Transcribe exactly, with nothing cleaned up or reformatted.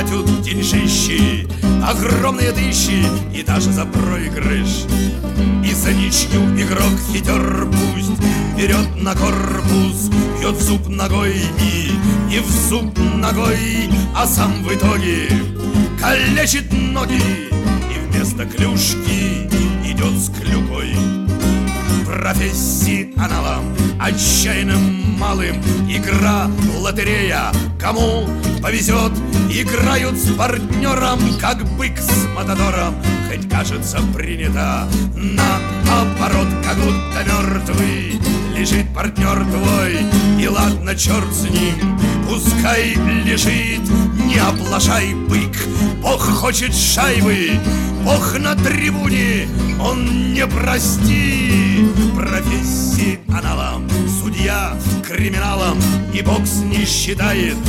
платят деньжищи, огромные тысячи, и даже за проигрыш. И за ничью игрок хитер пусть берет на корпус, бьет в зуб ногой и, и в зуб ногой, а сам в итоге калечит ноги и вместо клюшки идет с клюкой. Профессионалам, отчаянным малым, игра, лотерея, кому повезет, играют с партнером, как бык с матадором. Хоть кажется принято наоборот, как будто мертвый лежит партнер твой. И ладно, черт с ним, пускай лежит, не оплошай, бык. Бог хочет шайбы, Бог на трибуне, он не простит. Профессионалам, судья криминалам и бокс не считает